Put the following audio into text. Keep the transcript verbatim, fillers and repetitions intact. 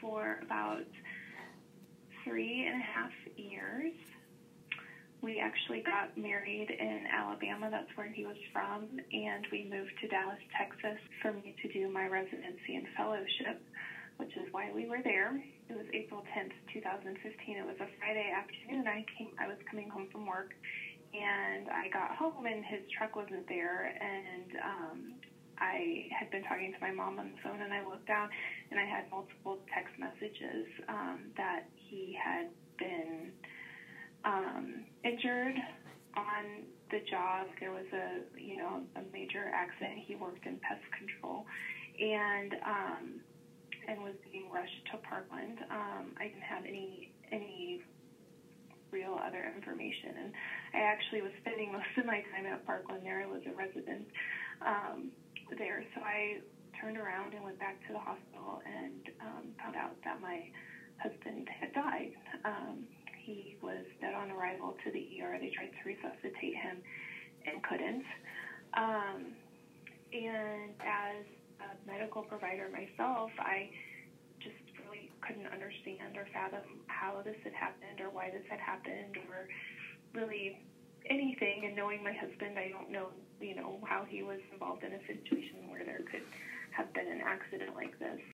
for about three and a half years. We actually got married in Alabama. That's where he was from. And we moved to Dallas, Texas for me to do my residency and fellowship, which is why we were there. It was April tenth, twenty fifteen. It was a Friday afternoon. I came. I was coming home from work, and I got home, and his truck wasn't there. And um, I had been talking to my mom on the phone, and I looked down, and I had multiple text messages um, that he had been um, injured on the job. There was a, you know, a major accident. He worked in pest control, and um, and was being rushed to Parkland. Um, I didn't have any any real other information, and I actually was spending most of my time at Parkland there. I was a resident um, there, so I turned around and went back to the hospital and um, found out that my husband had died. Um, he was dead on arrival to the E R. They tried to resuscitate him and couldn't. Um, and as a medical provider myself, I just really couldn't understand or fathom how this had happened or why this had happened or really anything. And knowing my husband, I don't know, you know, how he was involved in a situation where there could have been an accident like this.